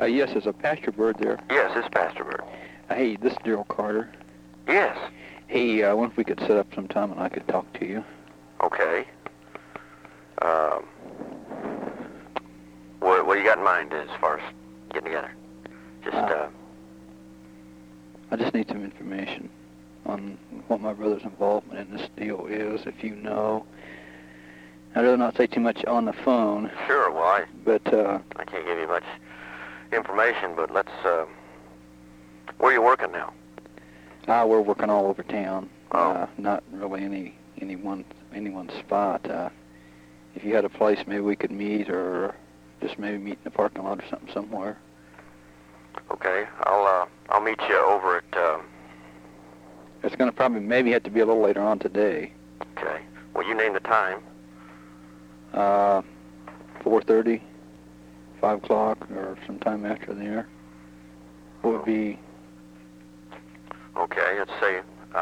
Yes, is a Pastor Bird there? Yes, it's Pastor Bird. Hey, this is Daryl Carter. Yes. Hey, I wonder if we could set up some time and I could talk to you. Okay. What do you got in mind as far as getting together? I just need some information on what my brother's involvement in this deal is, if you know. I'd rather not say too much on the phone. Sure, well, But, I can't give you much information, but let's, where are you working now? we're working all over town. Oh. Not really any one spot. If you had a place, maybe we could meet, or just maybe meet in the parking lot or something somewhere. Okay, I'll meet you over at, It's going to probably maybe have to be a little later on today. Okay, well, you name the time. 4:30, 5 o'clock, or sometime after there. What would be... Okay, let's say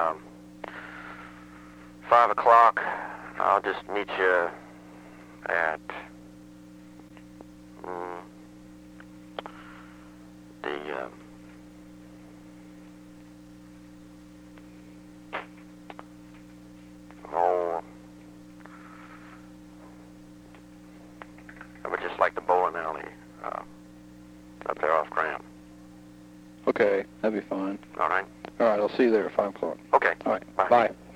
5 o'clock. I'll just meet you at I would just like the bowling alley up there off Graham. Okay, that'd be fine. All right. All right, I'll see you there at 5 o'clock. Okay. All right, Bye. bye.